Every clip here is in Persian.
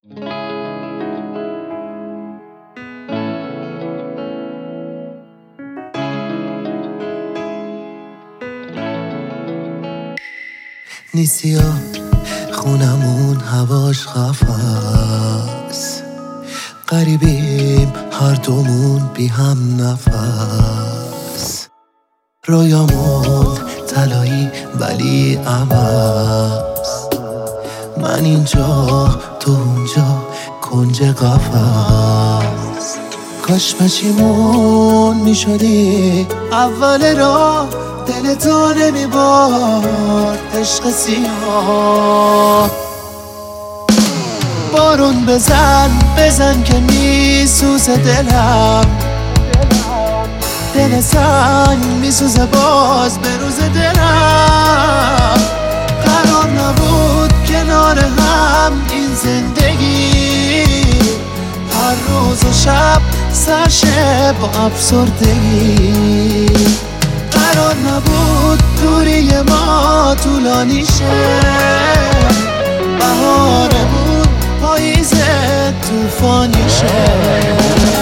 نیستی خونمون هواش خفاست، غریبیم هر دومون بی هم نفس، رویامون طلایی ولی عوض، من اینجا تو اونجا کنج قفس. کاش پشیمون میشدی اول راه، دل تو نمیبارد عشق سیاه. بارون بزن که میسوزه دلم، دل سنگ میسوزه باز به روز دلم. قرار نبود کنار هم این زندگی، هر روز و شب سرشه با افسردگی. قرار نبود دوری ما طولانی شه، بهارمون پاییز طوفانی شه.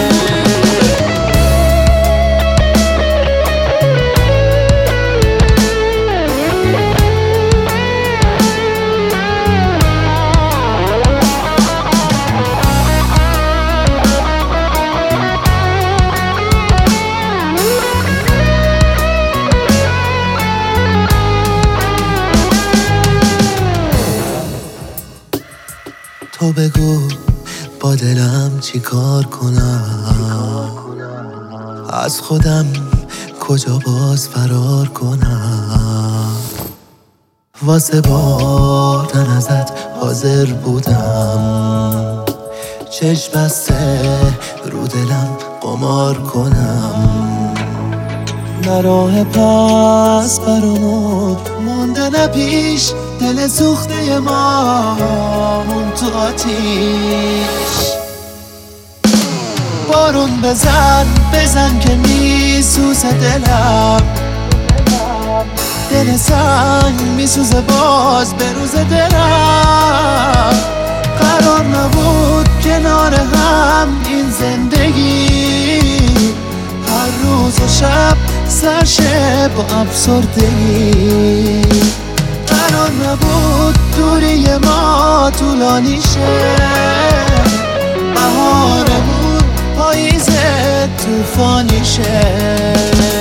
تو بگو با دلم چی کار کنم، از خودم کجا باز فرار کنم. واسه بردن ازت حاضر بودم، چشم بسته رو دلم قمار کنم. نه راه پس برامون مونده نه پیش، دل سوخته ما مون تو آتیش. بارون بزن که میسوزه دلم، دل سنگ میسوزه باز به روز دلم. قرار نبود کنار هم این زندگی، هر روز و شب سرشه با افسردگی. قرار نبود دوری ما طولانی شه، بهارمون پاییز طوفانی شه.